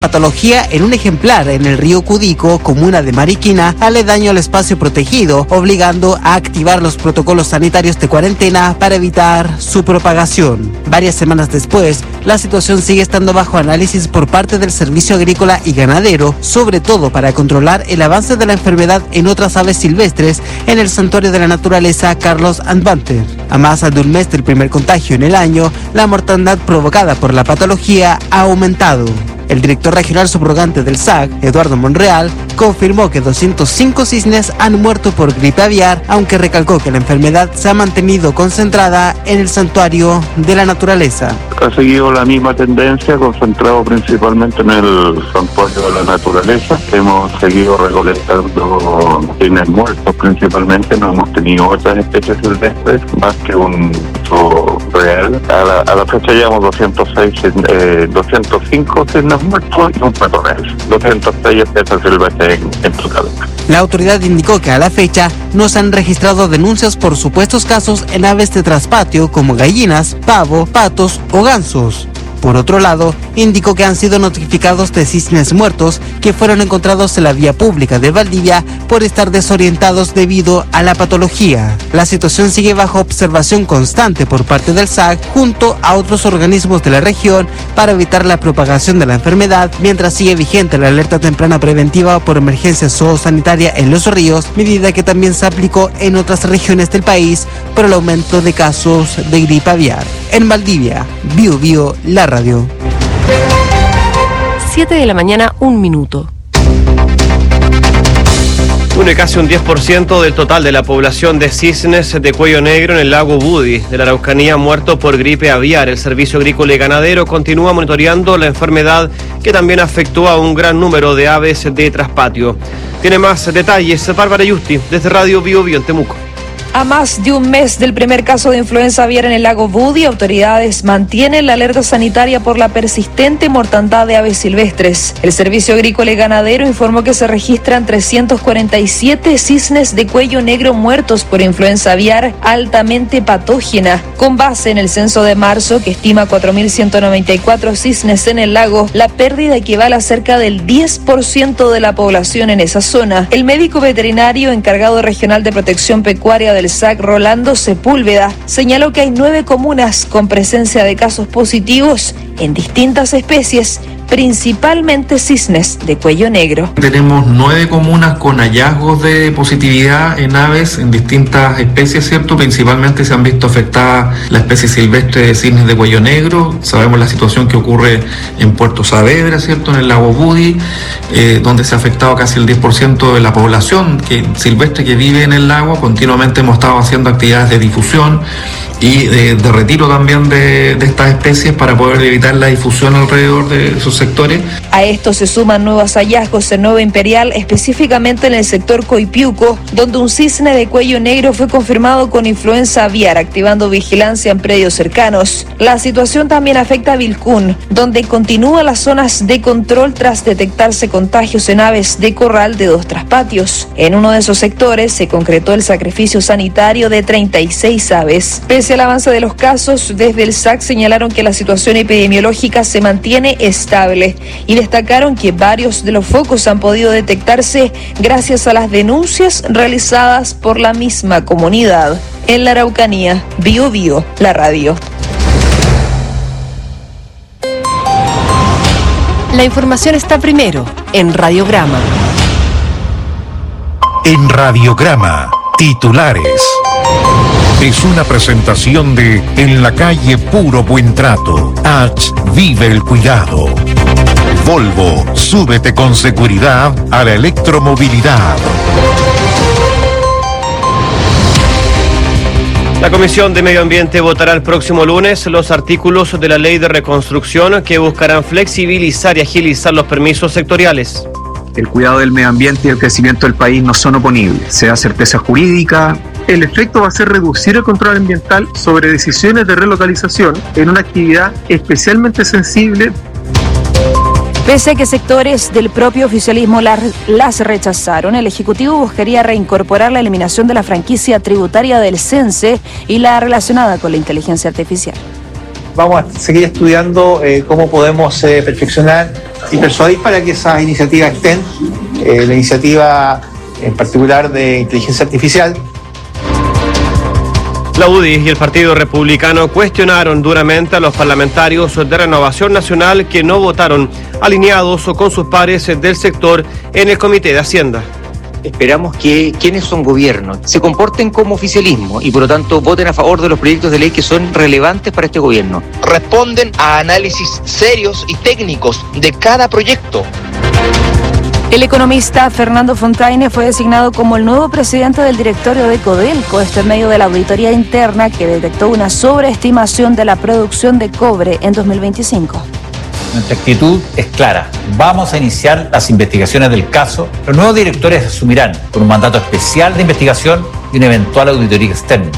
patología en un ejemplar en el río Cudico, comuna de Mariquina, aledaño al espacio protegido, obligando a activar los protocolos sanitarios de cuarentena para evitar su propagación. Varias semanas después, la situación sigue estando bajo análisis por parte del Servicio Agrícola y Ganadero, sobre todo para controlar el avance de la enfermedad en otras aves silvestres en el Santuario de la Naturaleza Carlos Andbanter. A más de un mes del primer contagio en el año, la mortandad provocada por la patología ha aumentado. El director regional subrogante del SAC, Eduardo Monreal, confirmó que 205 cisnes han muerto por gripe aviar, aunque recalcó que la enfermedad se ha mantenido concentrada en el Santuario de la Naturaleza. Ha seguido la misma tendencia, concentrado principalmente en el Santuario de la Naturaleza. Hemos seguido recolectando cisnes muertos principalmente, no hemos tenido otras especies silvestres más que un uso real. A la fecha llevamos 205 cisnes muertos y un pato real. 206 especies silvestres en total. La autoridad indicó que a la fecha no se han registrado denuncias por supuestos casos en aves de traspatio como gallinas, pavo, patos o gansos. Por otro lado, indicó que han sido notificados de cisnes muertos que fueron encontrados en la vía pública de Valdivia por estar desorientados debido a la patología. La situación sigue bajo observación constante por parte del SAC junto a otros organismos de la región para evitar la propagación de la enfermedad, mientras sigue vigente la alerta temprana preventiva por emergencia zoosanitaria en los ríos, medida que también se aplicó en otras regiones del país por el aumento de casos de gripe aviar. En Valdivia, Bio Bio, la radio. 7 de la mañana, 1 minuto. Casi un 10% del total de la población de cisnes de cuello negro en el lago Budi de la Araucanía muerto por gripe aviar. El Servicio Agrícola y Ganadero continúa monitoreando la enfermedad que también afectó a un gran número de aves de traspatio. Tiene más detalles Bárbara Yusti desde Radio Bio Bio en Temuco. A más de un mes del primer caso de influenza aviar en el lago Budi, autoridades mantienen la alerta sanitaria por la persistente mortandad de aves silvestres. El Servicio Agrícola y Ganadero informó que se registran 347 cisnes de cuello negro muertos por influenza aviar altamente patógena. Con base en el censo de marzo, que estima 4.194 cisnes en el lago, la pérdida equivale a cerca del 10% de la población en esa zona. El médico veterinario encargado regional de protección pecuaria del SAC, Rolando Sepúlveda, señaló que hay 9 comunas con presencia de casos positivos en distintas especies, principalmente cisnes de cuello negro. Tenemos 9 comunas con hallazgos de positividad en aves en distintas especies, ¿cierto? Principalmente se han visto afectadas la especie silvestre de cisnes de cuello negro. Sabemos la situación que ocurre en Puerto Saavedra, ¿cierto? En el lago Budi, donde se ha afectado casi el 10% de la población silvestre que vive en el lago. Continuamente hemos estado haciendo actividades de difusión y de retiro también de estas especies para poder evitar la difusión alrededor de sus sectores. A esto se suman nuevos hallazgos en Nueva Imperial, específicamente en el sector Coipiuco, donde un cisne de cuello negro fue confirmado con influenza aviar, activando vigilancia en predios cercanos. La situación también afecta a Vilcún, donde continúan las zonas de control tras detectarse contagios en aves de corral de 2 traspatios. En uno de esos sectores se concretó el sacrificio sanitario de 36 aves. Pese al avance de los casos, desde el SAC señalaron que la situación epidemiológica se mantiene estable y destacaron que varios de los focos han podido detectarse gracias a las denuncias realizadas por la misma comunidad. En la Araucanía, Bio Bio, la radio. La información está primero en Radiograma. En Radiograma, titulares. Es una presentación de En la calle Puro Buen Trato. H. Vive el cuidado. Volvo, súbete con seguridad a la electromovilidad. La Comisión de Medio Ambiente votará el próximo lunes los artículos de la Ley de Reconstrucción que buscarán flexibilizar y agilizar los permisos sectoriales. El cuidado del medio ambiente y el crecimiento del país no son oponibles. Se da certeza jurídica. El efecto va a ser reducir el control ambiental sobre decisiones de relocalización en una actividad especialmente sensible. Pese a que sectores del propio oficialismo las rechazaron, el Ejecutivo buscaría reincorporar la eliminación de la franquicia tributaria del CENSE y la relacionada con la inteligencia artificial. vamos a seguir estudiando cómo podemos perfeccionar y persuadir para que esas iniciativas estén. La iniciativa en particular de inteligencia artificial. La UDI y el Partido Republicano cuestionaron duramente a los parlamentarios de Renovación Nacional que no votaron alineados o con sus pares del sector en el Comité de Hacienda. Esperamos que quienes son gobierno se comporten como oficialismo y por lo tanto voten a favor de los proyectos de ley que son relevantes para este gobierno. Responden a análisis serios y técnicos de cada proyecto. El economista Fernando Fontaine fue designado como el nuevo presidente del directorio de Codelco, esto en medio de la auditoría interna que detectó una sobreestimación de la producción de cobre en 2025. Nuestra actitud es clara. Vamos a iniciar las investigaciones del caso. Los nuevos directores asumirán con un mandato especial de investigación y una eventual auditoría externa.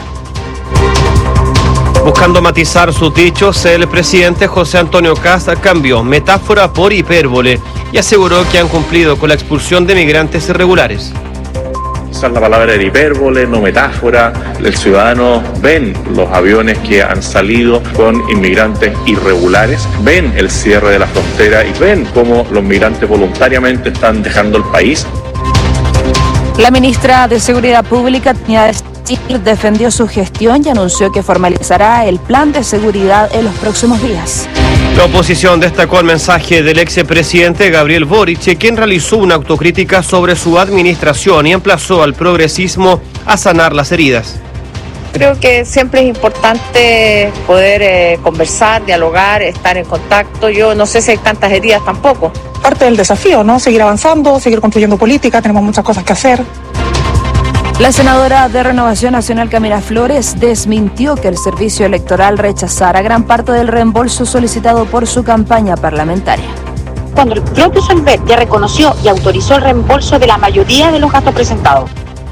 Buscando matizar sus dichos, el presidente José Antonio Kast cambió metáfora por hipérbole y aseguró que han cumplido con la expulsión de migrantes irregulares. Usar la palabra de hipérbole, no metáfora. El ciudadano ven los aviones que han salido con inmigrantes irregulares, ven el cierre de la frontera y ven cómo los migrantes voluntariamente están dejando el país. La ministra de Seguridad Pública, Trinidad Steele, defendió su gestión y anunció que formalizará el plan de seguridad en los próximos días. La oposición destacó el mensaje del expresidente Gabriel Boric, quien realizó una autocrítica sobre su administración y emplazó al progresismo a sanar las heridas. Creo que siempre es importante poder conversar, dialogar, estar en contacto. Yo no sé si hay tantas heridas tampoco. Parte del desafío, ¿no? Seguir avanzando, seguir construyendo política, tenemos muchas cosas que hacer. La senadora de Renovación Nacional, Camila Flores, desmintió que el servicio electoral rechazara gran parte del reembolso solicitado por su campaña parlamentaria. Cuando el propio Solbet ya reconoció y autorizó el reembolso de la mayoría de los gastos presentados.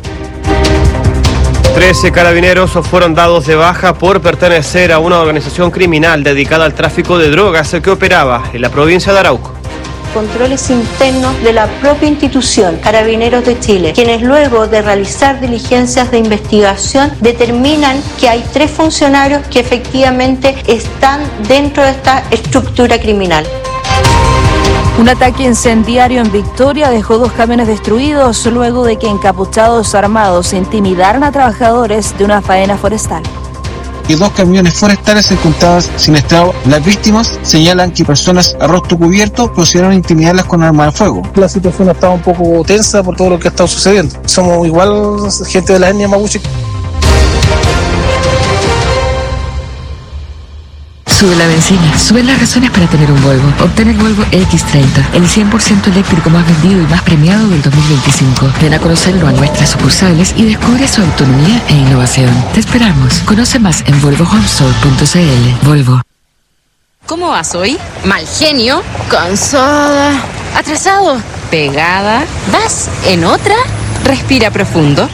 13 carabineros fueron dados de baja por pertenecer a una organización criminal dedicada al tráfico de drogas que operaba en la provincia de Arauco. Controles internos de la propia institución, Carabineros de Chile, quienes luego de realizar diligencias de investigación determinan que hay 3 funcionarios que efectivamente están dentro de esta estructura criminal. Un ataque incendiario en Victoria dejó 2 camiones destruidos luego de que encapuchados armados intimidaran a trabajadores de una faena forestal. Que 2 camiones forestales se encontraban sinistrados. Las víctimas señalan que personas a rostro cubierto procedieron a intimidarlas con armas de fuego. La situación estaba un poco tensa por todo lo que ha estado sucediendo. Somos igual gente de la etnia mapuche. Sube la benzina, suben las razones para tener un Volvo. Obtén el Volvo X30, el 100% eléctrico más vendido y más premiado del 2025. Ven a conocerlo a nuestras sucursales y descubre su autonomía e innovación. Te esperamos. Conoce más en volvohomestore.cl. Volvo. ¿Cómo vas hoy? Mal genio, cansada, atrasado, pegada. ¿Vas en otra? Respira profundo.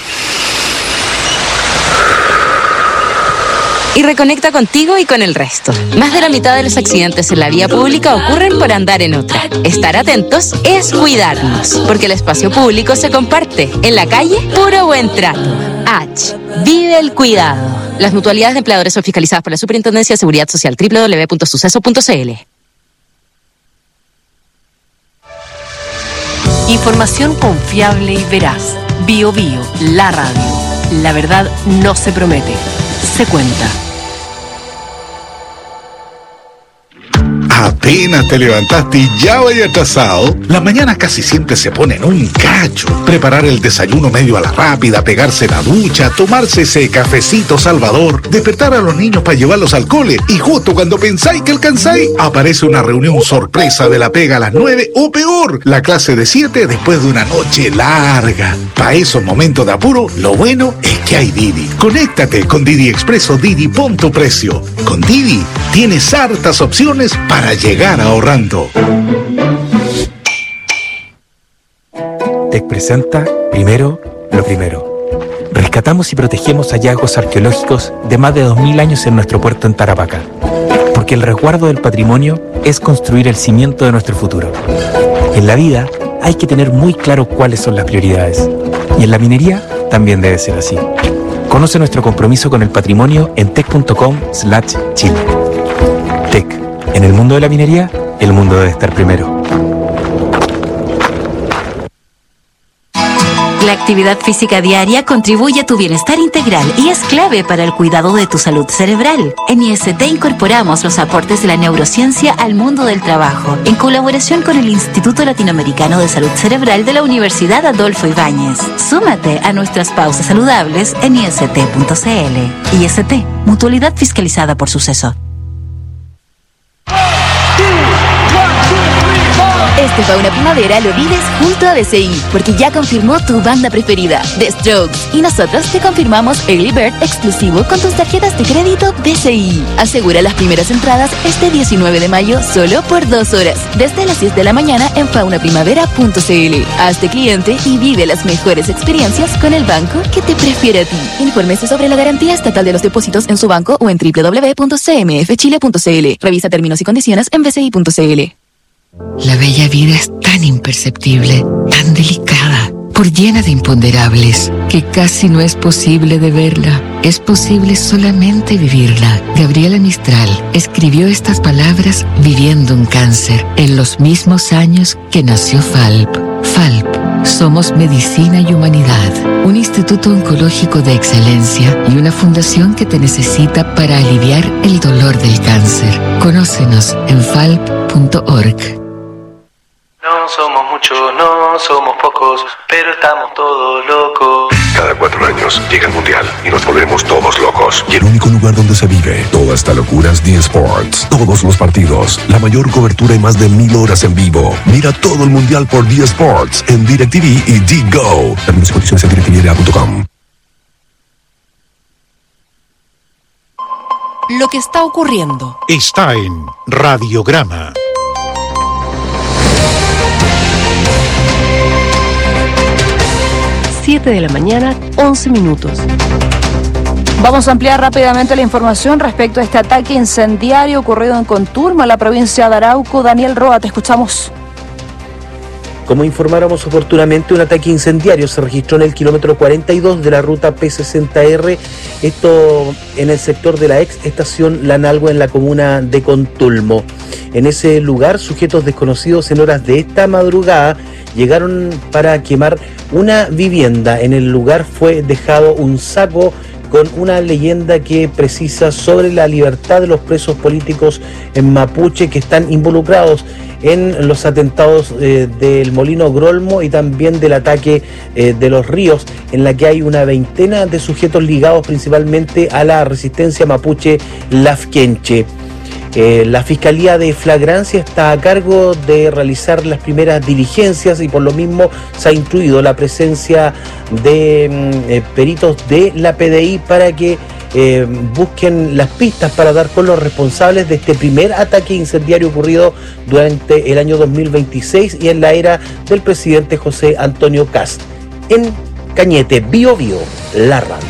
Y reconecta contigo y con el resto. Más de la mitad de los accidentes en la vía pública ocurren por andar en otra. Estar atentos es cuidarnos, porque el espacio público se comparte. En la calle, puro buen trato. H. Vive el cuidado. Las mutualidades de empleadores son fiscalizadas por la Superintendencia de Seguridad Social. www.suceso.cl. Información confiable y veraz. Bio Bio, la radio. La verdad no se promete, se cuenta. Apenas te levantaste y ya vaya atrasado. Las mañanas casi siempre se ponen un cacho. Preparar el desayuno medio a la rápida, pegarse la ducha, tomarse ese cafecito salvador, despertar a los niños para llevarlos al cole y justo cuando pensáis que alcanzáis, aparece una reunión sorpresa de la pega a las 9 o peor, la clase de 7 después de una noche larga. Para esos momentos de apuro, lo bueno es que hay Didi. Conéctate con Didi Expreso Didi, pon tu precio. Con Didi tienes hartas opciones para llegar ahorrando. TEC presenta Primero lo Primero. Rescatamos y protegemos hallazgos arqueológicos de más de 2000 años en nuestro puerto en Tarapacá. Porque el resguardo del patrimonio es construir el cimiento de nuestro futuro. En la vida hay que tener muy claro cuáles son las prioridades. Y en la minería también debe ser así. Conoce nuestro compromiso con el patrimonio en tec.com/Chile. En el mundo de la minería, el mundo debe estar primero. La actividad física diaria contribuye a tu bienestar integral y es clave para el cuidado de tu salud cerebral. En IST incorporamos los aportes de la neurociencia al mundo del trabajo, en colaboración con el Instituto Latinoamericano de Salud Cerebral de la Universidad Adolfo Ibáñez. Súmate a nuestras pausas saludables en ist.cl. IST, mutualidad fiscalizada por Suceso. Este Fauna Primavera lo vives junto a DCI, porque ya confirmó tu banda preferida, The Strokes. Y nosotros te confirmamos Early Bird exclusivo con tus tarjetas de crédito DCI. Asegura las primeras entradas este 19 de mayo solo por 2 horas, desde las 10 de la mañana en faunaprimavera.cl. Hazte cliente y vive las mejores experiencias con el banco que te prefiere a ti. Infórmese sobre la garantía estatal de los depósitos en su banco o en www.cmfchile.cl. Revisa términos y condiciones en bci.cl. La bella vida es tan imperceptible, tan delicada, por llena de imponderables, que casi no es posible de verla. Es posible solamente vivirla. Gabriela Mistral escribió estas palabras viviendo un cáncer en los mismos años que nació FALP. FALP. Somos Medicina y Humanidad, un instituto oncológico de excelencia y una fundación que te necesita para aliviar el dolor del cáncer. Conócenos en falp.org. No somos muchos, no somos pocos, pero estamos todos locos. Cada 4 años llega el Mundial y nos volvemos todos locos. Y el único lugar donde se vive toda esta locura es D Sports. Todos los partidos, la mayor cobertura y más de 1000 horas en vivo. Mira todo el Mundial por D Sports en DirecTV y D-Go. Términos y condiciones en directvda.com. Lo que está ocurriendo está en Radiograma. 7 de la mañana, 11 minutos. Vamos a ampliar rápidamente la información respecto a este ataque incendiario ocurrido en Conturma, la provincia de Arauco. Daniel Roa, te escuchamos. Como informáramos oportunamente, un ataque incendiario se registró en el kilómetro 42 de la ruta P60R, esto en el sector de la ex estación Lanalgua en la comuna de Contulmo. En ese lugar, sujetos desconocidos en horas de esta madrugada llegaron para quemar una vivienda. En el lugar fue dejado un saco con una leyenda que precisa sobre la libertad de los presos políticos en Mapuche que están involucrados en los atentados del Molino Grolmo y también del ataque de Los Ríos, en la que hay una veintena de sujetos ligados principalmente a la resistencia mapuche Lafkenche. La Fiscalía de Flagrancia está a cargo de realizar las primeras diligencias y por lo mismo se ha instruido la presencia de peritos de la PDI para que busquen las pistas para dar con los responsables de este primer ataque incendiario ocurrido durante el año 2026 y en la era del presidente José Antonio Kast. En Cañete, Bio Bio, la radio.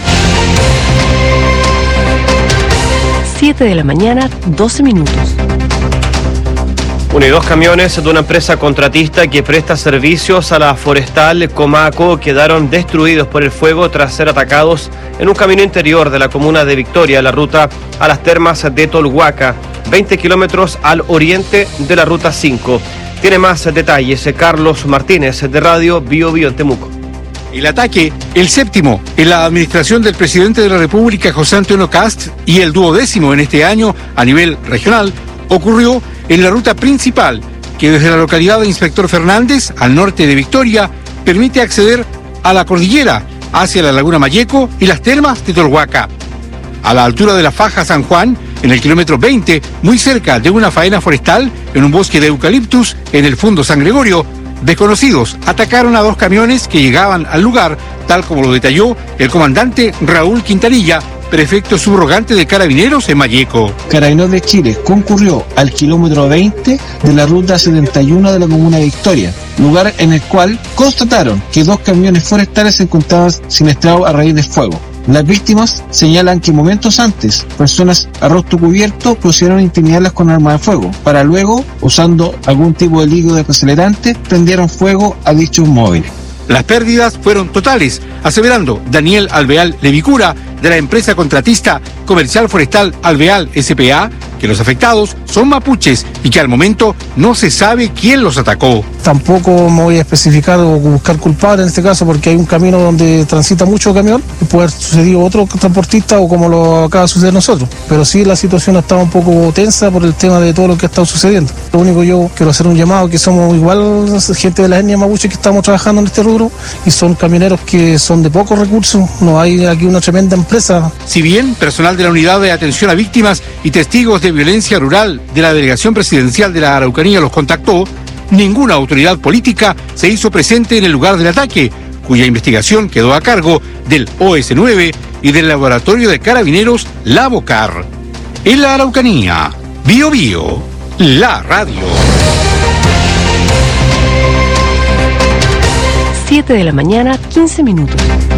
7 de la mañana, 12 minutos. 1 y 2 camiones de una empresa contratista que presta servicios a la forestal Comaco quedaron destruidos por el fuego tras ser atacados en un camino interior de la comuna de Victoria, la ruta a las termas de Tolhuaca, 20 kilómetros al oriente de la ruta 5. Tiene más detalles Carlos Martínez de Radio Bio Bio en Temuco. El ataque, el 7º en la administración del presidente de la República, José Antonio Kast, y el 12º en este año a nivel regional, ocurrió en la ruta principal que desde la localidad de Inspector Fernández, al norte de Victoria, permite acceder a la cordillera, hacia la Laguna Mayeco y las termas de Tolhuaca. A la altura de la Faja San Juan, en el kilómetro 20, muy cerca de una faena forestal, en un bosque de eucaliptus, en el Fundo San Gregorio, desconocidos atacaron a 2 camiones que llegaban al lugar, tal como lo detalló el comandante Raúl Quintanilla, prefecto subrogante de Carabineros en Mayeco. Carabineros de Chile concurrió al kilómetro 20 de la ruta 71 de la comuna de Victoria, lugar en el cual constataron que 2 camiones forestales se encontraban siniestrados a raíz del fuego. Las víctimas señalan que momentos antes, personas a rostro cubierto procedieron a intimidarlas con armas de fuego, para luego, usando algún tipo de líquido desacelerante, prendieron fuego a dichos móviles. Las pérdidas fueron totales, aseverando Daniel Alvear Levicura, de la empresa contratista Comercial Forestal Alvear S.p.A. que los afectados son mapuches y que al momento no se sabe quién los atacó. Tampoco me voy a especificar o buscar culpables en este caso porque hay un camino donde transita mucho camión y puede haber sucedido otro transportista o como lo acaba de suceder nosotros. Pero sí la situación estaba un poco tensa por el tema de todo lo que ha estado sucediendo. Lo único yo quiero hacer un llamado que somos igual gente de la etnia mapuche que estamos trabajando en este rubro y son camioneros que son de pocos recursos, no hay aquí una tremenda empresa. Si bien personal de la Unidad de Atención a Víctimas y Testigos de Violencia Rural de la Delegación Presidencial de la Araucanía los contactó, ninguna autoridad política se hizo presente en el lugar del ataque, cuya investigación quedó a cargo del OS9 y del Laboratorio de Carabineros Lavocar. En la Araucanía, Bío Bío, la radio. 7 de la mañana, 15 minutos.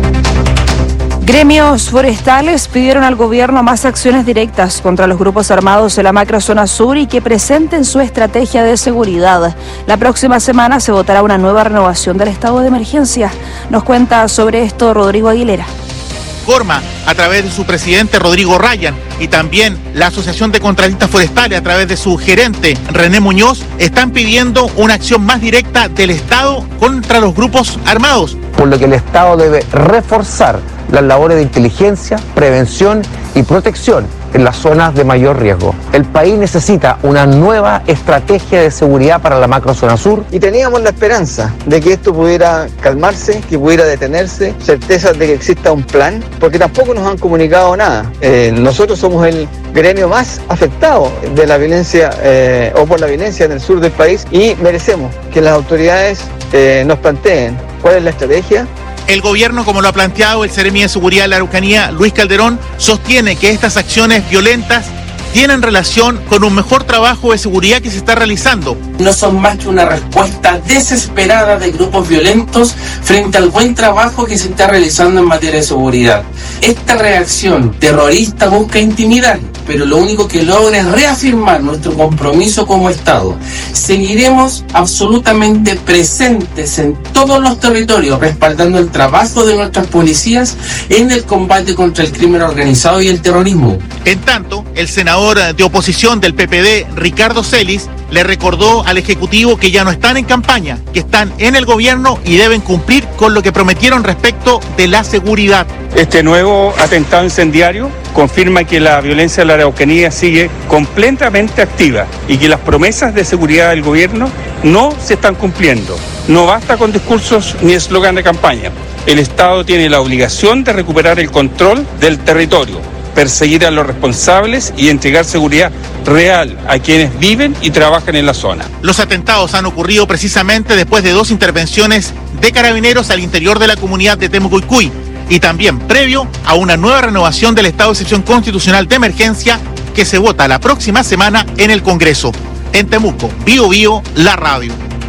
Gremios forestales pidieron al gobierno más acciones directas contra los grupos armados de la macrozona sur y que presenten su estrategia de seguridad. La próxima semana se votará una nueva renovación del estado de emergencia. Nos cuenta sobre esto Rodrigo Aguilera. Forma a través de su presidente Rodrigo Ryan y también la Asociación de Contratistas Forestales a través de su gerente René Muñoz están pidiendo una acción más directa del Estado contra los grupos armados. Por lo que el Estado debe reforzar las labores de inteligencia, prevención y protección en las zonas de mayor riesgo. El país necesita una nueva estrategia de seguridad para la macrozona sur. Y teníamos la esperanza de que esto pudiera calmarse, que pudiera detenerse, certezas de que exista un plan, porque tampoco nos han comunicado nada. Nosotros somos el gremio más afectado de la violencia o por la violencia en el sur del país y merecemos que las autoridades nos planteen cuál es la estrategia. El gobierno, como lo ha planteado el Seremi de Seguridad de la Araucanía, Luis Calderón, sostiene que estas acciones violentas tienen relación con un mejor trabajo de seguridad que se está realizando. No son más que una respuesta desesperada de grupos violentos frente al buen trabajo que se está realizando en materia de seguridad. Esta reacción terrorista busca intimidar, pero lo único que logra es reafirmar nuestro compromiso como Estado. Seguiremos absolutamente presentes en todos los territorios, respaldando el trabajo de nuestras policías en el combate contra el crimen organizado y el terrorismo. En tanto, el senador de oposición del PPD, Ricardo Celis, le recordó al Ejecutivo que ya no están en campaña, que están en el gobierno y deben cumplir con lo que prometieron respecto de la seguridad. Este nuevo atentado incendiario confirma que la violencia de la Araucanía sigue completamente activa y que las promesas de seguridad del gobierno no se están cumpliendo. No basta con discursos ni eslogan de campaña. El Estado tiene la obligación de recuperar el control del territorio, perseguir a los responsables y entregar seguridad real a quienes viven y trabajan en la zona. Los atentados han ocurrido precisamente después de 2 intervenciones de carabineros al interior de la comunidad de Temucuicui y también previo a una nueva renovación del estado de excepción constitucional de emergencia que se vota la próxima semana en el Congreso. En Temuco, Bío Bío, la radio.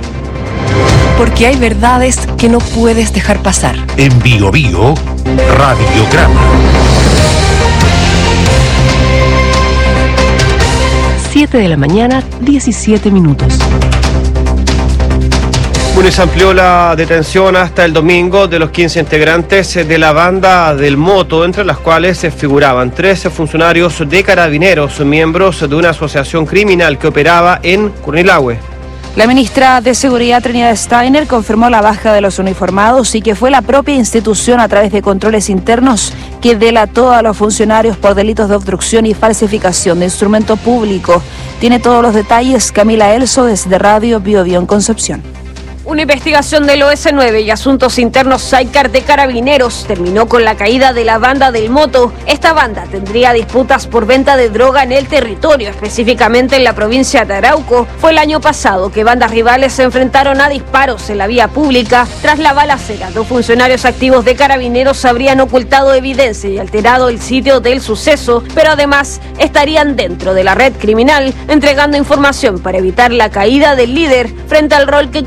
Porque hay verdades que no puedes dejar pasar. En Bío Bío, Radiograma. 7 de la mañana, 17 minutos. Bueno, se amplió la detención hasta el domingo de los 15 integrantes de la banda del Moto, entre las cuales se figuraban 13 funcionarios de Carabineros, miembros de una asociación criminal que operaba en Curanilahue. La ministra de Seguridad, Trinidad Steiner, confirmó la baja de los uniformados y que fue la propia institución, a través de controles internos, que delató a los funcionarios por delitos de obstrucción y falsificación de instrumento público. Tiene todos los detalles Camila Elso desde Radio Bío Bío en Concepción. Una investigación del OS9 y Asuntos Internos Sidecar de Carabineros terminó con la caída de la banda del Moto. Esta banda tendría disputas por venta de droga en el territorio, específicamente en la provincia de Arauco. Fue el año pasado que bandas rivales se enfrentaron a disparos en la vía pública. Tras la balacera, 2 funcionarios activos de Carabineros habrían ocultado evidencia y alterado el sitio del suceso, pero además estarían dentro de la red criminal, entregando información para evitar la caída del líder frente al rol que cumplían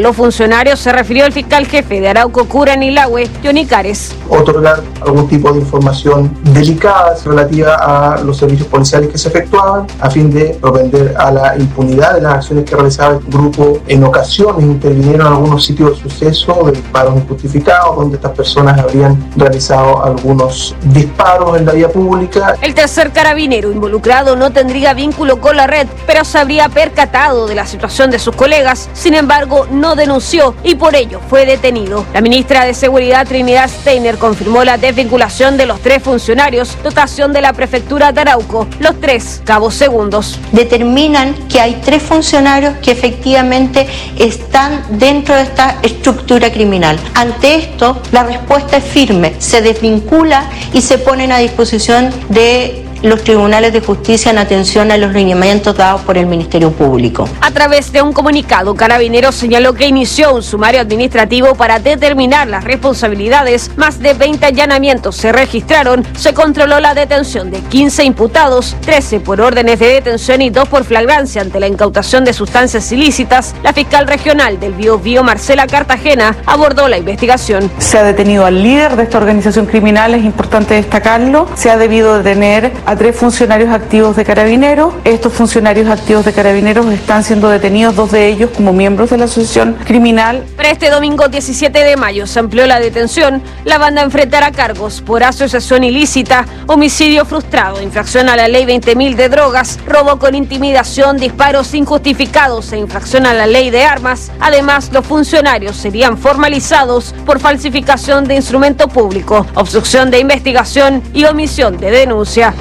los funcionarios se refirió el fiscal jefe de Arauco, Curanilahue, Johnny Cares. Otorgar algún tipo de información delicada relativa a los servicios policiales que se efectuaban a fin de propender a la impunidad de las acciones que realizaba el grupo. En ocasiones intervinieron en algunos sitios de suceso de disparos injustificados donde estas personas habrían realizado algunos disparos en la vía pública. El tercer carabinero involucrado no tendría vínculo con la red, pero se habría percatado de la situación de sus colegas. Sin embargo, no denunció y por ello fue detenido. La ministra de Seguridad, Trinidad Steiner, confirmó la desvinculación de los 3 funcionarios, dotación de la prefectura de Arauco, los 3 cabos segundos. Determinan que hay 3 funcionarios que efectivamente están dentro de esta estructura criminal. Ante esto, la respuesta es firme, se desvincula y se ponen a disposición de los tribunales de justicia en atención a los lineamientos dados por el Ministerio Público. A través de un comunicado, Carabineros señaló que inició un sumario administrativo para determinar las responsabilidades. Más de 20 allanamientos se registraron. Se controló la detención de 15 imputados, 13 por órdenes de detención y 2 por flagrancia ante la incautación de sustancias ilícitas. La fiscal regional del Biobío, Marcela Cartagena, abordó la investigación. Se ha detenido al líder de esta organización criminal, es importante destacarlo. Se ha debido detener a 3 funcionarios activos de Carabineros. Estos funcionarios activos de Carabineros están siendo detenidos, 2 de ellos como miembros de la asociación criminal. Para este domingo 17 de mayo se amplió la detención. La banda enfrentará cargos por asociación ilícita, homicidio frustrado, infracción a la ley 20.000 de drogas, robo con intimidación, disparos injustificados e infracción a la ley de armas. Además, los funcionarios serían formalizados por falsificación de instrumento público, obstrucción de investigación y omisión de denuncia.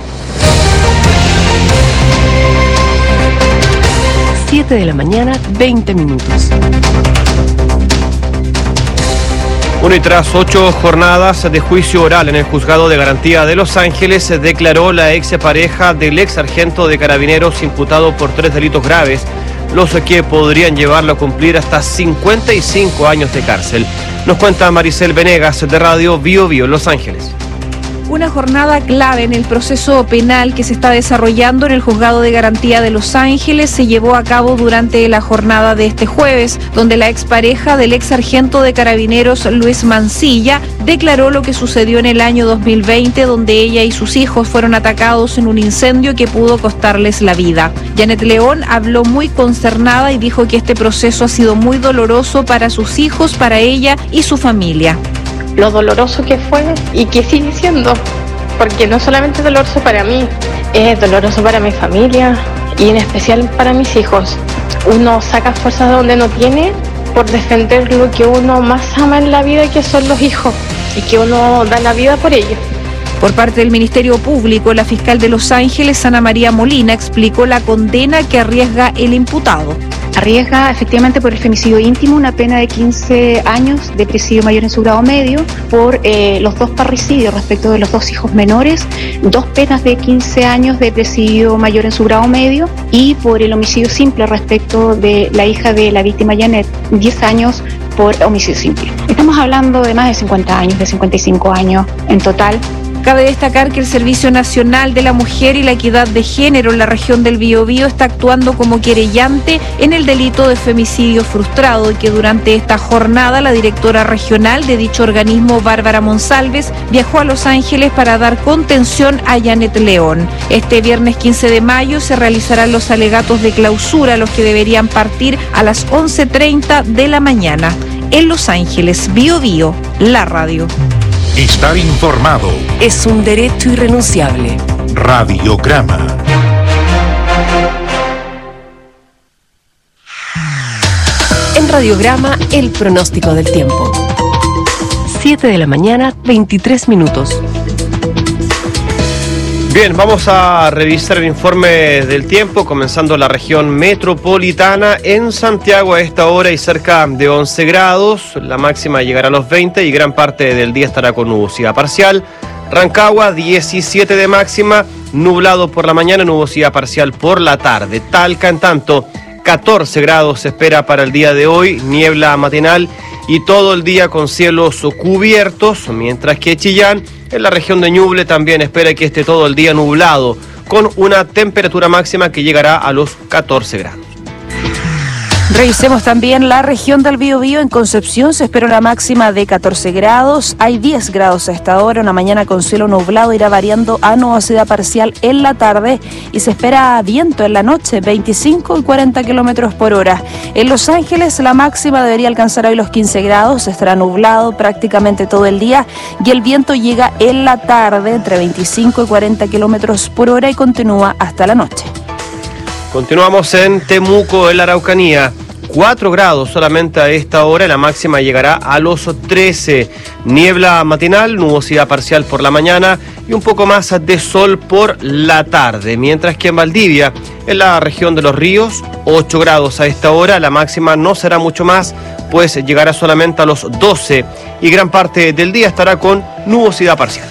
7 de la mañana, 20 minutos. Bueno, y tras 8 jornadas de juicio oral en el Juzgado de Garantía de Los Ángeles, se declaró la ex pareja del ex sargento de Carabineros imputado por 3 delitos graves, los que podrían llevarlo a cumplir hasta 55 años de cárcel. Nos cuenta Maricel Venegas de Radio Bio Bio Los Ángeles. Una jornada clave en el proceso penal que se está desarrollando en el Juzgado de Garantía de Los Ángeles se llevó a cabo durante la jornada de este jueves, donde la expareja del ex sargento de Carabineros, Luis Mancilla, declaró lo que sucedió en el año 2020, donde ella y sus hijos fueron atacados en un incendio que pudo costarles la vida. Janet León habló muy consternada y dijo que este proceso ha sido muy doloroso para sus hijos, para ella y su familia. Lo doloroso que fue y que sigue siendo, porque no solamente es doloroso para mí, es doloroso para mi familia y en especial para mis hijos. Uno saca fuerzas de donde no tiene por defender lo que uno más ama en la vida, que son los hijos, y que uno da la vida por ellos. Por parte del Ministerio Público, la fiscal de Los Ángeles, Ana María Molina, explicó la condena que arriesga el imputado. Arriesga efectivamente por el femicidio íntimo una pena de 15 años de presidio mayor en su grado medio, por los 2 parricidios respecto de los 2 hijos menores, 2 penas de 15 años de presidio mayor en su grado medio, y por el homicidio simple respecto de la hija de la víctima Janet, 10 años por homicidio simple. Estamos hablando de más de 50 años, de 55 años en total. Cabe destacar que el Servicio Nacional de la Mujer y la Equidad de Género en la región del Biobío está actuando como querellante en el delito de femicidio frustrado y que durante esta jornada la directora regional de dicho organismo, Bárbara Monsalves, viajó a Los Ángeles para dar contención a Janet León. Este viernes 15 de mayo se realizarán los alegatos de clausura, los que deberían partir a las 11:30 de la mañana. En Los Ángeles, Biobío, la radio. Estar informado es un derecho irrenunciable. Radiograma. En Radiograma, el pronóstico del tiempo. 7 de la mañana, 23 minutos. Bien, vamos a revisar el informe del tiempo, comenzando la región metropolitana. En Santiago a esta hora hay cerca de 11 grados, la máxima llegará a los 20 y gran parte del día estará con nubosidad parcial. Rancagua 17 de máxima, nublado por la mañana, nubosidad parcial por la tarde. Talca, en tanto, 14 grados se espera para el día de hoy, niebla matinal y todo el día con cielos cubiertos, mientras que Chillán, en la región de Ñuble, también espera que esté todo el día nublado, con una temperatura máxima que llegará a los 14 grados. Revisemos también la región del Biobío. En Concepción se espera una máxima de 14 grados. Hay 10 grados a esta hora. Una mañana con cielo nublado, irá variando a nubosidad parcial en la tarde y se espera viento en la noche, 25 y 40 kilómetros por hora. En Los Ángeles la máxima debería alcanzar hoy los 15 grados. Estará nublado prácticamente todo el día y el viento llega en la tarde entre 25 y 40 kilómetros por hora y continúa hasta la noche. Continuamos en Temuco, en la Araucanía. 4 grados solamente a esta hora, la máxima llegará a los 13. Niebla matinal, nubosidad parcial por la mañana y un poco más de sol por la tarde. Mientras que en Valdivia, en la región de Los Ríos, 8 grados a esta hora, la máxima no será mucho más, pues llegará solamente a los 12 y gran parte del día estará con nubosidad parcial.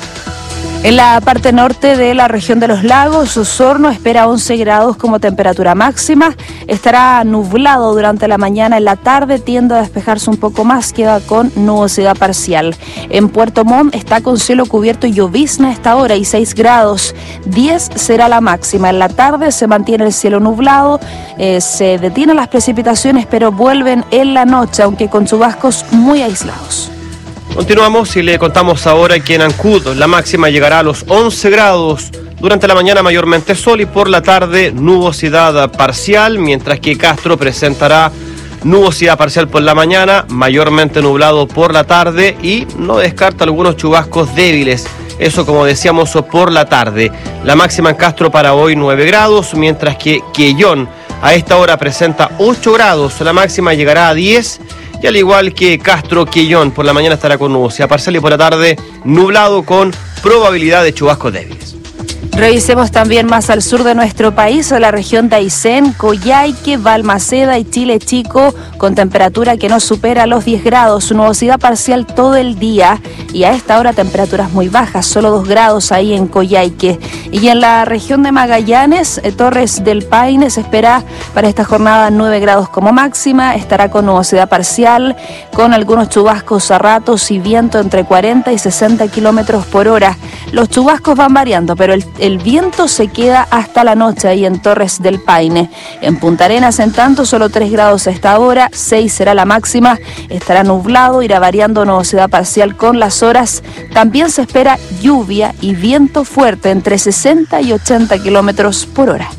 En la parte norte de la región de los lagos, Osorno espera 11 grados como temperatura máxima. Estará nublado durante la mañana, en la tarde tiende a despejarse un poco más, queda con nubosidad parcial. En Puerto Montt está con cielo cubierto y llovizna a esta hora y 6 grados. 10 será la máxima. En la tarde se mantiene el cielo nublado, se detienen las precipitaciones, pero vuelven en la noche, aunque con chubascos muy aislados. Continuamos y le contamos ahora que en Ancud la máxima llegará a los 11 grados. Durante la mañana mayormente sol y por la tarde nubosidad parcial, mientras que Castro presentará nubosidad parcial por la mañana, mayormente nublado por la tarde y no descarta algunos chubascos débiles. Eso, como decíamos, por la tarde. La máxima en Castro para hoy 9 grados, mientras que Quellón a esta hora presenta 8 grados. La máxima llegará a 10. Y al igual que Castro, Quellón por la mañana estará con nubosidad parcial y por la tarde nublado con probabilidad de chubascos débiles. Revisemos también más al sur de nuestro país, a la región de Aysén, Coyhaique, Balmaceda y Chile Chico, con temperatura que no supera los 10 grados, nubosidad parcial todo el día y a esta hora temperaturas muy bajas, solo 2 grados ahí en Coyhaique. Y en la región de Magallanes, Torres del Paine, se espera para esta jornada 9 grados como máxima, estará con nubosidad parcial, con algunos chubascos a ratos y viento entre 40 y 60 kilómetros por hora. Los chubascos van variando, pero el viento se queda hasta la noche ahí en Torres del Paine. En Punta Arenas, en tanto, solo 3 grados a esta hora, 6 será la máxima, estará nublado, irá variando nubosidad parcial con las horas. También se espera lluvia y viento fuerte entre 60 y 80 kilómetros por hora.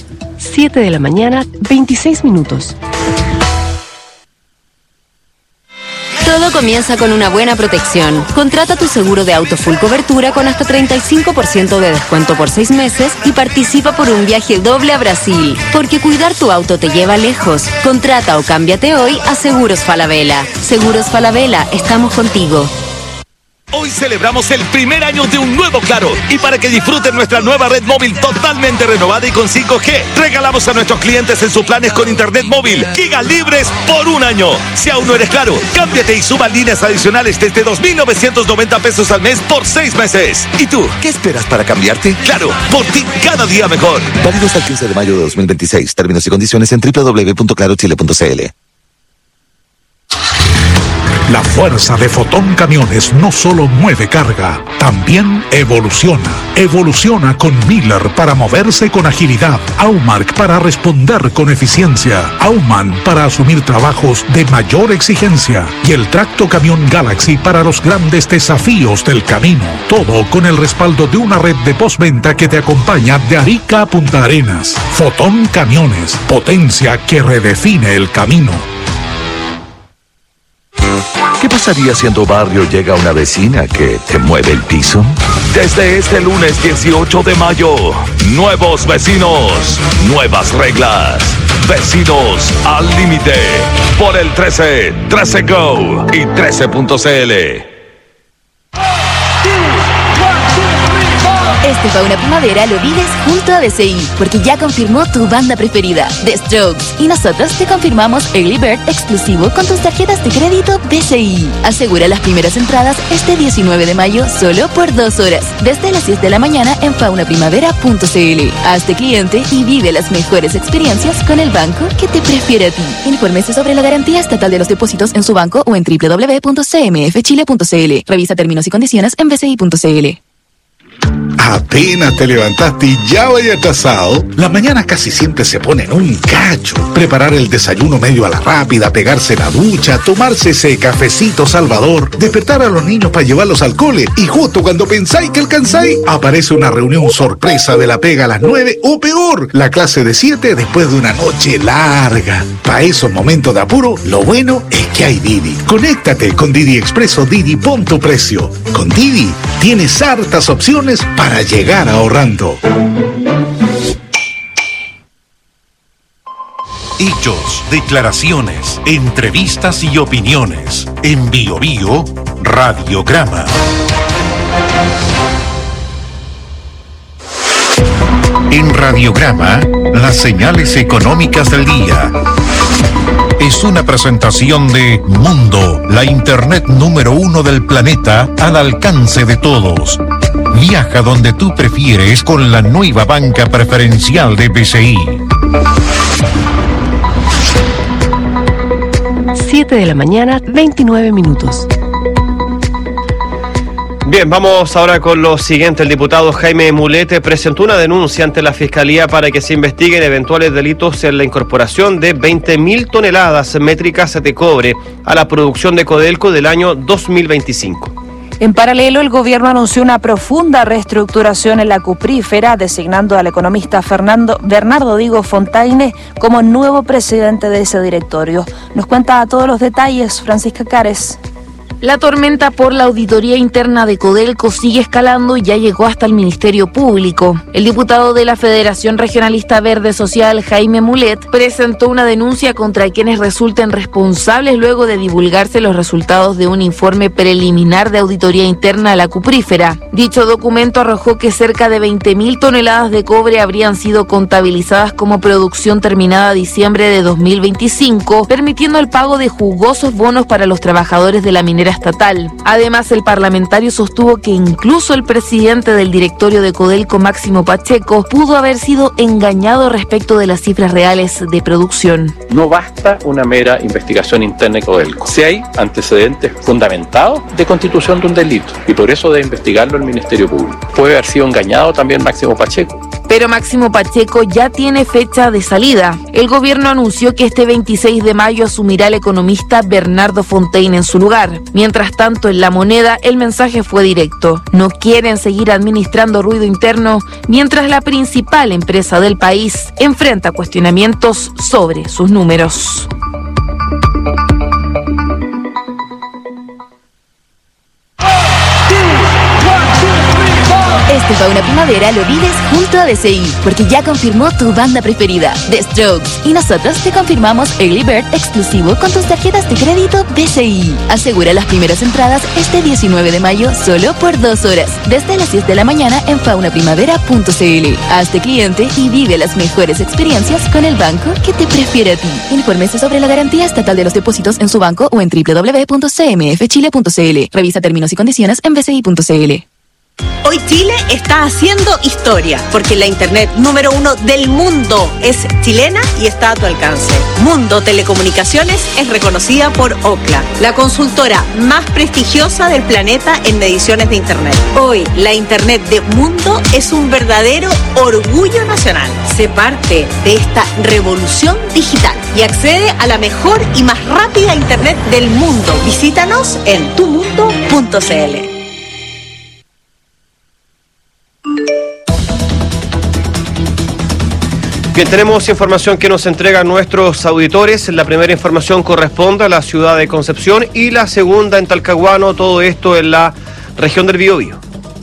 7 de la mañana, 26 minutos. Todo comienza con una buena protección. Contrata tu seguro de auto full cobertura con hasta 35% de descuento por 6 meses y participa por un viaje doble a Brasil. Porque cuidar tu auto te lleva lejos. Contrata o cámbiate hoy a Seguros Falabella. Seguros Falabella, estamos contigo. Hoy celebramos el primer año de un nuevo Claro y para que disfruten nuestra nueva red móvil totalmente renovada y con 5G, regalamos a nuestros clientes en sus planes con internet móvil gigas libres por un año. Si aún no eres Claro, cámbiate y suba líneas adicionales desde 2.990 pesos al mes por 6 meses. ¿Y tú, qué esperas para cambiarte? Claro, por ti cada día mejor. Válido hasta el 15 de mayo de 2026. Términos y condiciones en www.clarochile.cl. La fuerza de Fotón Camiones no solo mueve carga, también evoluciona. Evoluciona con Miller para moverse con agilidad, Aumark para responder con eficiencia, Auman para asumir trabajos de mayor exigencia y el Tracto Camión Galaxy para los grandes desafíos del camino. Todo con el respaldo de una red de postventa que te acompaña de Arica a Punta Arenas. Fotón Camiones, potencia que redefine el camino. ¿Qué pasaría si en tu barrio llega una vecina que te mueve el piso? Desde este lunes 18 de mayo, nuevos vecinos, nuevas reglas. Vecinos al límite. Por el 13, 13 Go y 13.cl. Este Fauna Primavera lo vives junto a DCI, porque ya confirmó tu banda preferida, The Strokes. Y nosotros te confirmamos Early Bird exclusivo con tus tarjetas de crédito DCI. Asegura las primeras entradas este 19 de mayo solo por 2 horas, desde las 10 de la mañana en faunaprimavera.cl. Hazte cliente y vive las mejores experiencias con el banco que te prefiere a ti. Infórmese sobre la garantía estatal de los depósitos en su banco o en www.cmfchile.cl. Revisa términos y condiciones en bci.cl. Apenas te levantaste y ya vaya atrasado. Las mañanas casi siempre se ponen un cacho. Preparar el desayuno medio a la rápida, pegarse la ducha, tomarse ese cafecito salvador, despertar a los niños para llevarlos al cole y justo cuando pensáis que alcanzáis, aparece una reunión sorpresa de la pega a las 9 o peor, la clase de 7 después de una noche larga. Para esos momentos de apuro, lo bueno es que hay Didi. Conéctate con Didi Expreso Didi, pon tu precio. Con Didi tienes hartas opciones para llegar ahorrando. Hechos, declaraciones, entrevistas y opiniones. En Bio Bio, Radiograma. En Radiograma, las señales económicas del día. Es una presentación de Mundo, la internet número 1 del planeta al alcance de todos. Viaja donde tú prefieres con la nueva banca preferencial de BCI. 7 de la mañana, 29 minutos. Bien, vamos ahora con lo siguiente. El diputado Jaime Mulet presentó una denuncia ante la Fiscalía para que se investiguen eventuales delitos en la incorporación de 20.000 toneladas métricas de cobre a la producción de Codelco del año 2025. En paralelo, el gobierno anunció una profunda reestructuración en la cuprífera, designando al economista Bernardo Fontaine como nuevo presidente de ese directorio. Nos cuenta todos los detalles Francisca Cares. La tormenta por la auditoría interna de Codelco sigue escalando y ya llegó hasta el Ministerio Público. El diputado de la Federación Regionalista Verde Social, Jaime Mulet, presentó una denuncia contra quienes resulten responsables luego de divulgarse los resultados de un informe preliminar de auditoría interna a la cuprífera. Dicho documento arrojó que cerca de 20.000 toneladas de cobre habrían sido contabilizadas como producción terminada a diciembre de 2025, permitiendo el pago de jugosos bonos para los trabajadores de la minera estatal. Además, el parlamentario sostuvo que incluso el presidente del directorio de Codelco, Máximo Pacheco, pudo haber sido engañado respecto de las cifras reales de producción. No basta una mera investigación interna de Codelco. Si hay antecedentes fundamentados de constitución de un delito, y por eso debe investigarlo el Ministerio Público. Puede haber sido engañado también Máximo Pacheco. Pero Máximo Pacheco ya tiene fecha de salida. El gobierno anunció que este 26 de mayo asumirá el economista Bernardo Fontaine en su lugar. Mientras tanto, en La Moneda, el mensaje fue directo. No quieren seguir administrando ruido interno mientras la principal empresa del país enfrenta cuestionamientos sobre sus números. Este Fauna Primavera lo vives junto a BCI, porque ya confirmó tu banda preferida, The Strokes. Y nosotros te confirmamos Early Bird exclusivo con tus tarjetas de crédito BCI. Asegura las primeras entradas este 19 de mayo solo por 2 horas, desde las 10 de la mañana en faunaprimavera.cl. Hazte cliente y vive las mejores experiencias con el banco que te prefiere a ti. Infórmese sobre la garantía estatal de los depósitos en su banco o en www.cmfchile.cl. Revisa términos y condiciones en bci.cl. Hoy Chile está haciendo historia, porque la internet número 1 del mundo es chilena y está a tu alcance. Mundo Telecomunicaciones es reconocida por Ookla, la consultora más prestigiosa del planeta en mediciones de internet. Hoy, la internet de Mundo es un verdadero orgullo nacional. Sé parte de esta revolución digital y accede a la mejor y más rápida internet del mundo. Visítanos en tumundo.cl. Bien, tenemos información que nos entregan nuestros auditores. La primera información corresponde a la ciudad de Concepción y la segunda en Talcahuano, todo esto en la región del Biobío.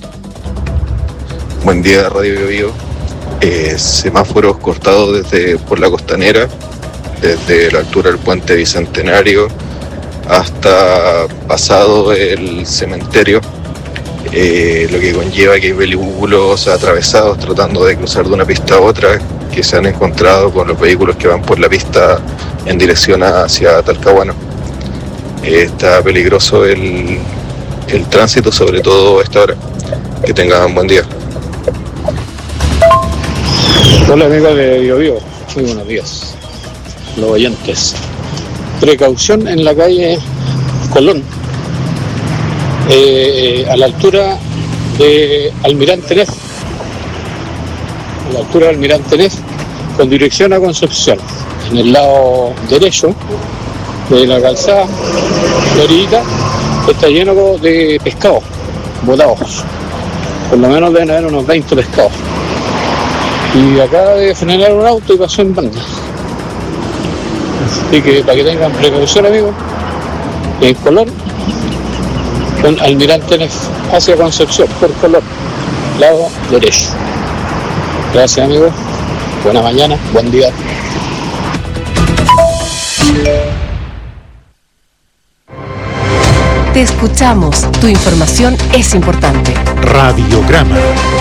Buen día, Radio Biobío. Semáforos cortados por la costanera, desde la altura del puente Bicentenario hasta pasado el cementerio. Lo que conlleva que hay vehículos atravesados tratando de cruzar de una pista a otra, que se han encontrado con los vehículos que van por la pista en dirección hacia Talcahuano. Está peligroso el tránsito, sobre todo a esta hora. Que tengan buen día. Hola amigos de Biobío, muy buenos días. Los oyentes. Precaución en la calle Colón. A la altura de Almirante Neff, a la altura de Almirante Neff, con dirección a Concepción, en el lado derecho de la calzada, la orillita, está lleno de pescados botados. Por lo menos deben haber unos 20 pescados. Y acaba de frenar un auto y pasó en banda. Así que para que tengan precaución, amigos, en Colón, con Almirante Neff, hacia Concepción, por Colón, lado derecho. Gracias, amigos. Buena mañana, buen día. Te escuchamos. Tu información es importante. Radiograma.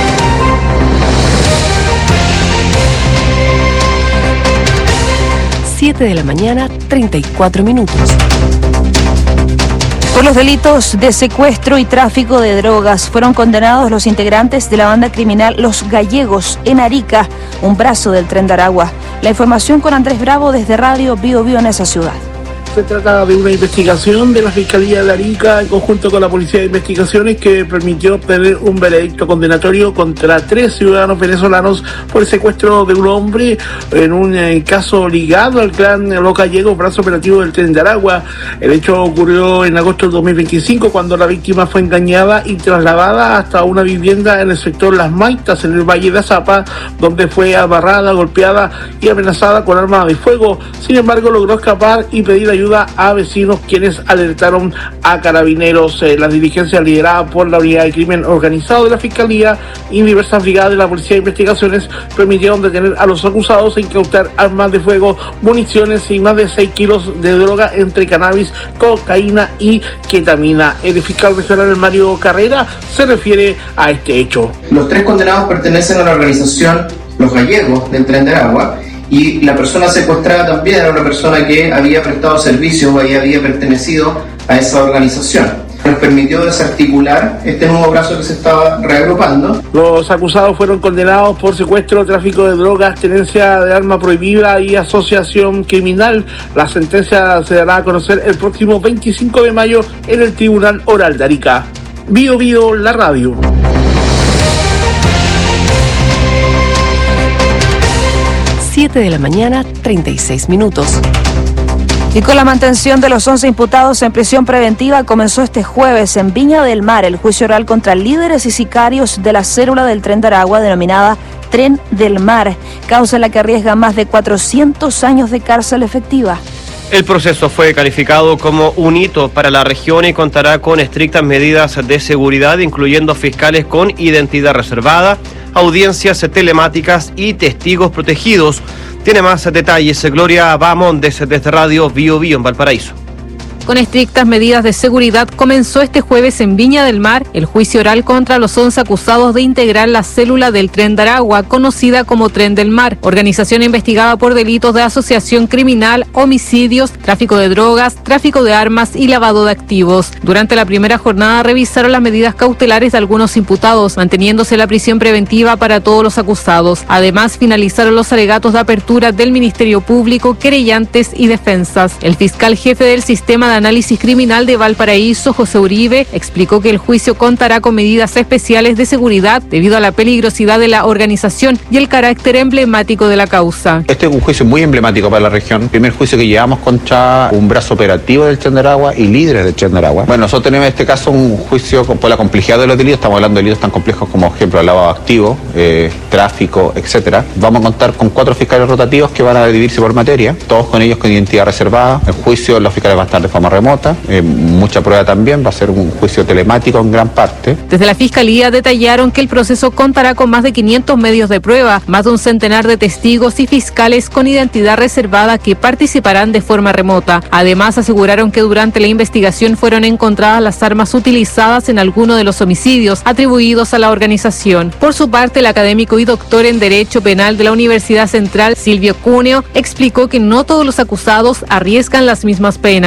De la mañana, 34 minutos. Por los delitos de secuestro y tráfico de drogas fueron condenados los integrantes de la banda criminal Los Gallegos en Arica, un brazo del Tren de Aragua. La información con Andrés Bravo desde Radio Bio Bio en esa ciudad. Se trata de una investigación de la Fiscalía de Arica en conjunto con la Policía de Investigaciones que permitió obtener un veredicto condenatorio contra 3 ciudadanos venezolanos por el secuestro de un hombre en un caso ligado al clan Los Gallegos, brazo operativo del Tren de Aragua. El hecho ocurrió en agosto del 2025 cuando la víctima fue engañada y trasladada hasta una vivienda en el sector Las Maitas, en el Valle de Azapa, donde fue amarrada, golpeada y amenazada con arma de fuego. Sin embargo, logró escapar y pedir ayuda a vecinos, quienes alertaron a Carabineros. La diligencia liderada por la Unidad de Crimen Organizado de la Fiscalía y diversas brigadas de la Policía de Investigaciones permitieron detener a los acusados e incautar armas de fuego, municiones y más de 6 kilos de droga entre cannabis, cocaína y ketamina. El fiscal regional Mario Carrera se refiere a este hecho. Los 3 condenados pertenecen a la organización Los Gallegos del Tren de Aragua. Y la persona secuestrada también era una persona que había prestado servicios o había pertenecido a esa organización. Nos permitió desarticular este nuevo brazo que se estaba reagrupando. Los acusados fueron condenados por secuestro, tráfico de drogas, tenencia de arma prohibida y asociación criminal. La sentencia se dará a conocer el próximo 25 de mayo en el Tribunal Oral de Arica. Bio Bio, la radio. 7 de la mañana, 36 minutos. Y con la mantención de los 11 imputados en prisión preventiva, comenzó este jueves en Viña del Mar el juicio oral contra líderes y sicarios de la célula del Tren de Aragua denominada Tren del Mar, causa en la que arriesga más de 400 años de cárcel efectiva. El proceso fue calificado como un hito para la región y contará con estrictas medidas de seguridad, incluyendo fiscales con identidad reservada, audiencias telemáticas y testigos protegidos. Tiene más detalles Gloria Bamondes desde Radio Bio Bio en Valparaíso. Con estrictas medidas de seguridad, comenzó este jueves en Viña del Mar el juicio oral contra los 11 acusados de integrar la célula del Tren de Aragua, conocida como Tren del Mar, organización investigada por delitos de asociación criminal, homicidios, tráfico de drogas, tráfico de armas y lavado de activos. Durante la primera jornada revisaron las medidas cautelares de algunos imputados, manteniéndose la prisión preventiva para todos los acusados. Además, finalizaron los alegatos de apertura del Ministerio Público, querellantes y defensas. El fiscal jefe del sistema de análisis criminal de Valparaíso, José Uribe, explicó que el juicio contará con medidas especiales de seguridad debido a la peligrosidad de la organización y el carácter emblemático de la causa. Este es un juicio muy emblemático para la región. Primer juicio que llevamos contra un brazo operativo del Tren de Aragua y líderes del Tren de Aragua. Bueno, nosotros tenemos en este caso un juicio por la complejidad de los delitos. Estamos hablando de delitos tan complejos como, por ejemplo, el lavado activo, tráfico, etcétera. Vamos a contar con 4 fiscales rotativos que van a dividirse por materia, todos con ellos con identidad reservada. El juicio los fiscales van a estar de forma remota, mucha prueba también, va a ser un juicio telemático en gran parte. Desde la Fiscalía detallaron que el proceso contará con más de 500 medios de prueba, más de un centenar de testigos y fiscales con identidad reservada que participarán de forma remota. Además, aseguraron que durante la investigación fueron encontradas las armas utilizadas en alguno de los homicidios atribuidos a la organización. Por su parte, el académico y doctor en Derecho Penal de la Universidad Central, Silvio Cuneo, explicó que no todos los acusados arriesgan las mismas penas, ya que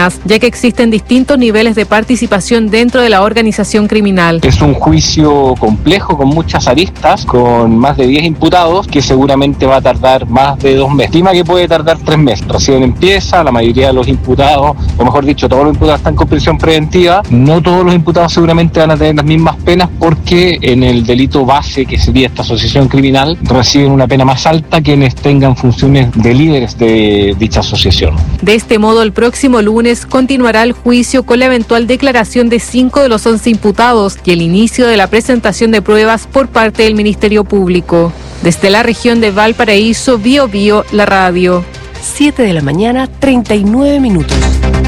que existen distintos niveles de participación dentro de la organización criminal. Es un juicio complejo con muchas aristas, con más de 10 imputados, que seguramente va a tardar más de 2 meses. Estima que puede tardar 3 meses. Recién empieza, la mayoría de los imputados, o mejor dicho, todos los imputados están con prisión preventiva. No todos los imputados seguramente van a tener las mismas penas porque en el delito base, que sería esta asociación criminal, reciben una pena más alta quienes tengan funciones de líderes de dicha asociación. De este modo, el próximo lunes continuará el juicio con la eventual declaración de 5 de los 11 imputados y el inicio de la presentación de pruebas por parte del Ministerio Público. Desde la región de Valparaíso, Bio Bio, la radio. 7 de la mañana, 39 minutos.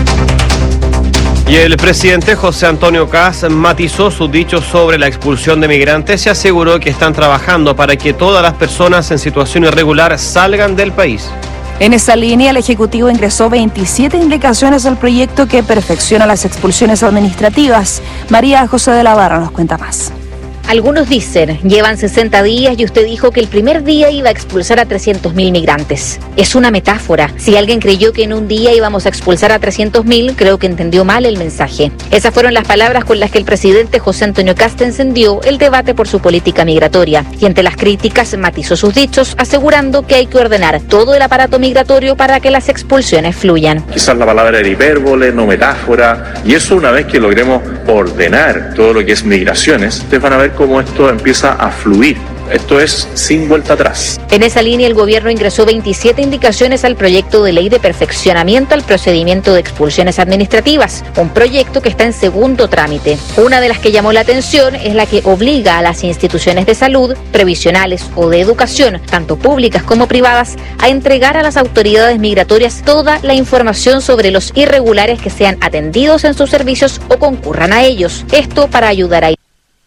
Y el presidente José Antonio Kast matizó sus dichos sobre la expulsión de migrantes y aseguró que están trabajando para que todas las personas en situación irregular salgan del país. En esa línea, el Ejecutivo ingresó 27 indicaciones al proyecto que perfecciona las expulsiones administrativas. María José de la Barra nos cuenta más. Algunos dicen, llevan 60 días y usted dijo que el primer día iba a expulsar a 300.000 migrantes. Es una metáfora. Si alguien creyó que en un día íbamos a expulsar a 300.000, creo que entendió mal el mensaje. Esas fueron las palabras con las que el presidente José Antonio Kast encendió el debate por su política migratoria. Y ante las críticas matizó sus dichos, asegurando que hay que ordenar todo el aparato migratorio para que las expulsiones fluyan. Quizás la palabra era hipérbole, no metáfora, y eso una vez que logremos ordenar todo lo que es migraciones, ustedes van a ver cómo esto empieza a fluir. Esto es sin vuelta atrás. En esa línea, el gobierno ingresó 27 indicaciones al proyecto de ley de perfeccionamiento al procedimiento de expulsiones administrativas, un proyecto que está en segundo trámite. Una de las que llamó la atención es la que obliga a las instituciones de salud, previsionales o de educación, tanto públicas como privadas, a entregar a las autoridades migratorias toda la información sobre los irregulares que sean atendidos en sus servicios o concurran a ellos. Esto para ayudar a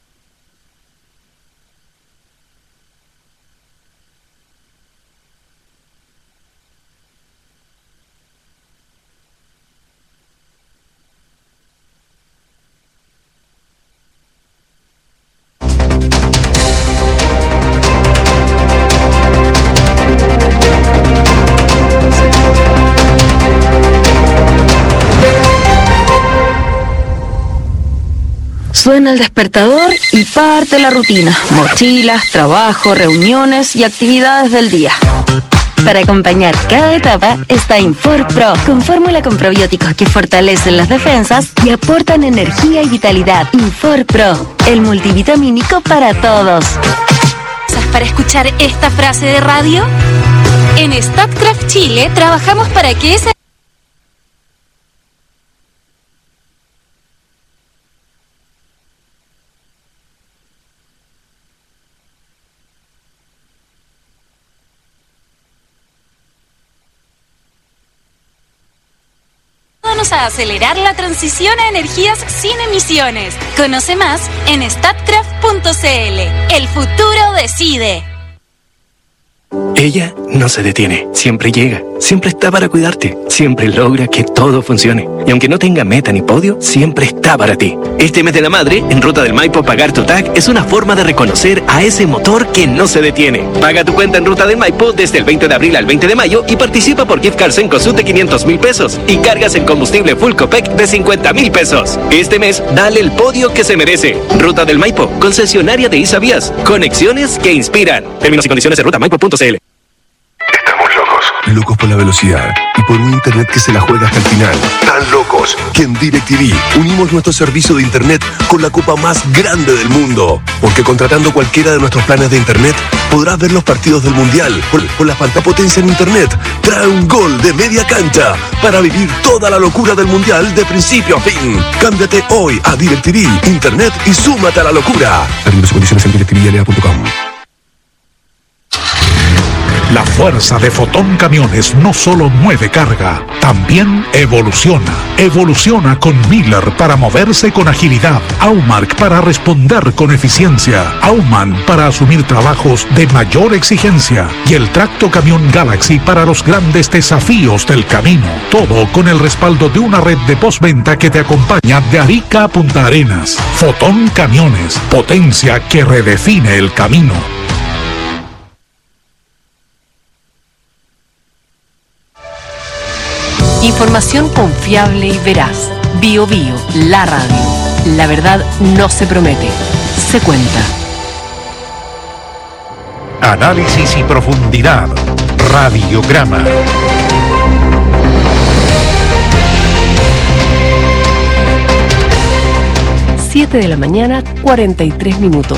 Suena el despertador y parte la rutina. Mochilas, trabajo, reuniones y actividades del día. Para acompañar cada etapa está Infor Pro, con fórmula con probióticos que fortalecen las defensas y aportan energía y vitalidad. Infor Pro, el multivitamínico para todos. ¿Para escuchar esta frase de radio? En Statkraft Chile trabajamos para que esa a acelerar la transición a energías sin emisiones. Conoce más en statkraft.cl. El futuro decide. Ella no se detiene, siempre llega, siempre está para cuidarte, siempre logra que todo funcione. Y aunque no tenga meta ni podio, siempre está para ti. Este mes de la madre, en Ruta del Maipo, pagar tu TAG es una forma de reconocer a ese motor que no se detiene. Paga tu cuenta en Ruta del Maipo desde el 20 de abril al 20 de mayo y participa por gift cards en Cosut de 500,000 pesos y cargas en combustible Full Copec de 50,000 pesos. Este mes, dale el podio que se merece. Ruta del Maipo, concesionaria de Isavías. Conexiones que inspiran. Términos y condiciones en rutamaipo.cl. Locos por la velocidad y por un internet que se la juega hasta el final. Tan locos que en DirecTV unimos nuestro servicio de internet con la copa más grande del mundo. Porque contratando cualquiera de nuestros planes de internet podrás ver los partidos del mundial con la falta potencia en internet. Trae un gol de media cancha para vivir toda la locura del mundial de principio a fin. Cámbiate hoy a DirecTV Internet y súmate a la locura. Términos y condiciones en directvla.com. La fuerza de Fotón Camiones no solo mueve carga, también evoluciona. Evoluciona con Miller para moverse con agilidad, Aumark para responder con eficiencia, Aumann para asumir trabajos de mayor exigencia y el Tracto Camión Galaxy para los grandes desafíos del camino. Todo con el respaldo de una red de postventa que te acompaña de Arica a Punta Arenas. Fotón Camiones, potencia que redefine el camino. Información confiable y veraz. BioBio, la radio. La verdad no se promete, se cuenta. Análisis y profundidad. Radiograma. De la mañana, 43 minutos.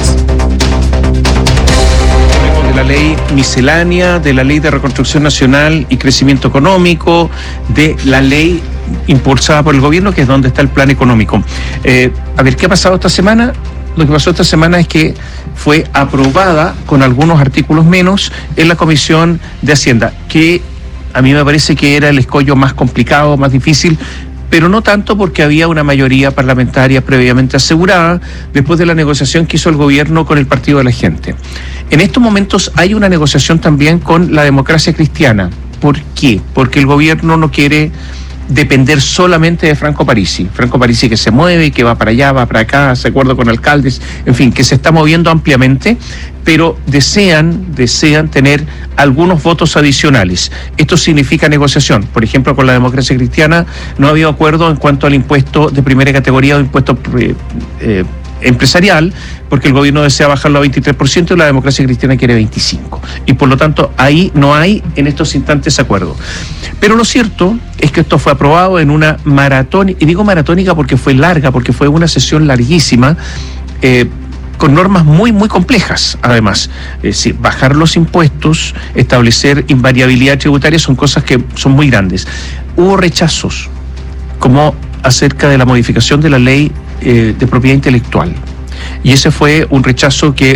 De la ley miscelánea, de la ley de reconstrucción nacional y crecimiento económico, de la ley impulsada por el gobierno, que es donde está el plan económico. A ver, ¿qué ha pasado esta semana? Lo que pasó esta semana es que fue aprobada con algunos artículos menos en la Comisión de Hacienda, que a mí me parece que era el escollo más complicado, más difícil, pero no tanto porque había una mayoría parlamentaria previamente asegurada después de la negociación que hizo el gobierno con el Partido de la Gente. En estos momentos hay una negociación también con la Democracia Cristiana. ¿Por qué? Porque el gobierno no quiere depender solamente de Franco Parisi. Franco Parisi que se mueve, que va para allá, va para acá, hace acuerdo con alcaldes, en fin, que se está moviendo ampliamente, pero desean tener algunos votos adicionales. Esto significa negociación. Por ejemplo, con la Democracia Cristiana no había acuerdo en cuanto al impuesto de primera categoría o impuesto empresarial, porque el gobierno desea bajarlo a 23% y la Democracia Cristiana quiere 25%. Y por lo tanto, ahí no hay en estos instantes acuerdo. Pero lo cierto es que esto fue aprobado en una maratón, y digo maratónica porque fue larga, porque fue una sesión larguísima, con normas muy, muy complejas, además. Es decir, bajar los impuestos, establecer invariabilidad tributaria, son cosas que son muy grandes. Hubo rechazos, como acerca de la modificación de la ley de propiedad intelectual. Y ese fue un rechazo que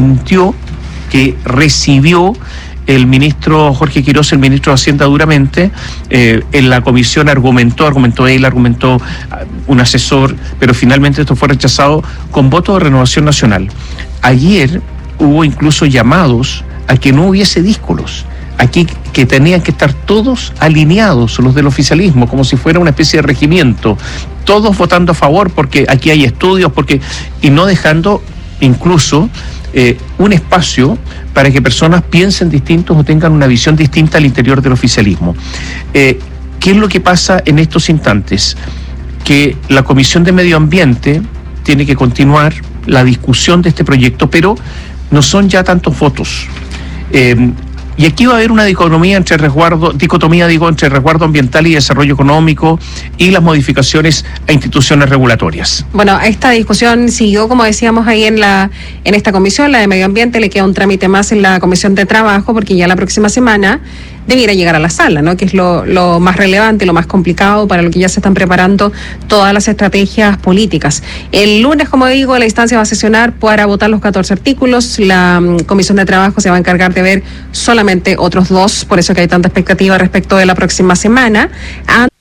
recibió el ministro Jorge Quiroz, el ministro de Hacienda, duramente. En la comisión argumentó un asesor, pero finalmente esto fue rechazado con voto de Renovación Nacional. Ayer hubo incluso llamados a que no hubiese díscolos, aquí que tenían que estar todos alineados, los del oficialismo, como si fuera una especie de regimiento, todos votando a favor porque aquí hay estudios, y no dejando incluso un espacio para que personas piensen distintos o tengan una visión distinta al interior del oficialismo. ¿Qué es lo que pasa en estos instantes? Que la Comisión de Medio Ambiente tiene que continuar la discusión de este proyecto, pero no son ya tantos votos. Y aquí va a haber una dicotomía entre resguardo ambiental y desarrollo económico y las modificaciones a instituciones regulatorias. Bueno, esta discusión siguió, como decíamos ahí en esta comisión, la de Medio Ambiente. Le queda un trámite más en la Comisión de Trabajo, porque ya la próxima semana debiera llegar a la sala, ¿no? Que es lo más relevante, lo más complicado, para lo que ya se están preparando todas las estrategias políticas. El lunes, como digo, la instancia va a sesionar para votar los 14 artículos. La Comisión de Trabajo se va a encargar de ver solamente otros 2, por eso que hay tanta expectativa respecto de la próxima semana.